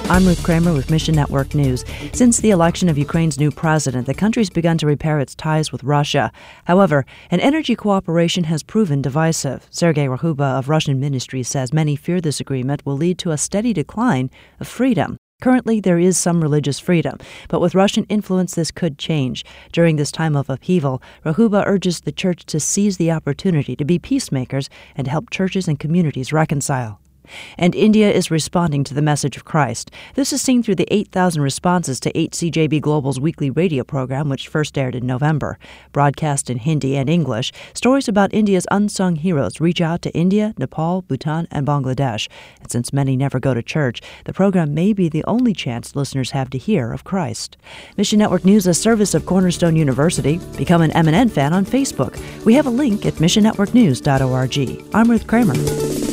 I'm Ruth Kramer with Mission Network News. Since the election of Ukraine's new president, the country's begun to repair its ties with Russia. However, an energy cooperation has proven divisive. Sergei Rakhuba of Russian Ministries says many fear this agreement will lead to a steady decline of freedom. Currently, there is some religious freedom, but with Russian influence, this could change. During this time of upheaval, Rakhuba urges the church to seize the opportunity to be peacemakers and help churches and communities reconcile. And India is responding to the message of Christ. This is seen through the 8,000 responses to HCJB Global's weekly radio program, which first aired in November. Broadcast in Hindi and English, stories about India's unsung heroes reach out to India, Nepal, Bhutan, and Bangladesh. And since many never go to church, the program may be the only chance listeners have to hear of Christ. Mission Network News, a service of Cornerstone University. Become an MNN fan on Facebook. We have a link at missionnetworknews.org. I'm Ruth Kramer.